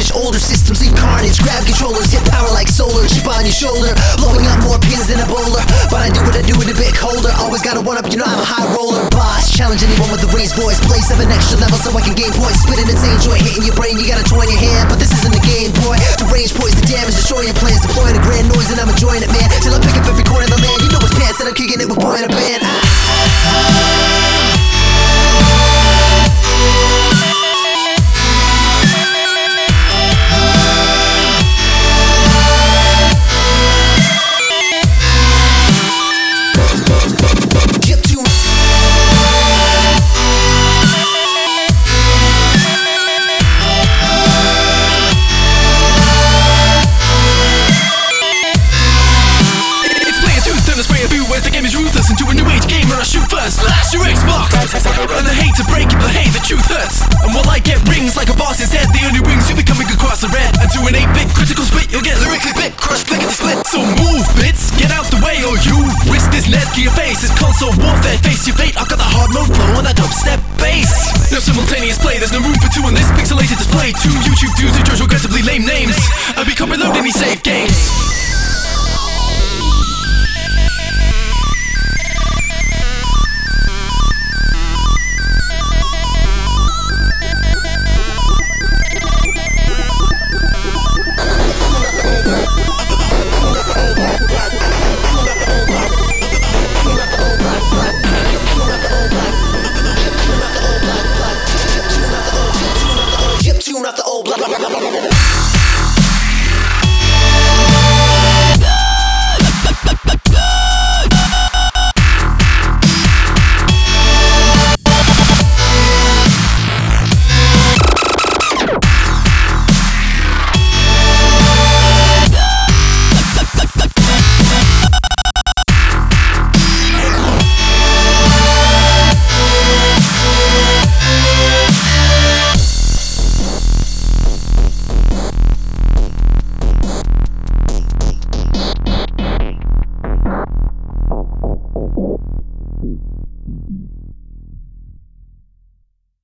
age, older systems leave carnage. Grab controllers, hit power like solar. Chip on your shoulder, blowing up more pins than a bowler. But I do what I do with a bit colder. Always gotta one up, you know I'm a high roller. Boss, challenge anyone with a raised voice. Play 7 extra levels so I can gain points. Spit an insane joint, hitting your brain. You got a toy in your hand, but this isn't a game, boy. To range poise, the damage, destroying plans. Deploying a grand noise and I'm enjoying it, man. Till I pick up every corner of the land. You know it's pants and I'm kicking it with boy in a band. The game is ruthless, into a new age gamer I shoot first. Slash your Xbox, and the hate to break it, but hey, the truth hurts. And while I get rings like a boss's head, the only rings you'll be coming across are red. And to an 8-bit critical split, you'll get lyrically bit, crush, clickety split. So move, bits, get out the way, or you risk this lead to your face. It's console warfare, face your fate. I've got the hard mode flow on that dubstep bass. No simultaneous play, there's no room for two on this pixelated display. Two YouTube dudes who judge regrettably lame names and become reloaded in these save games.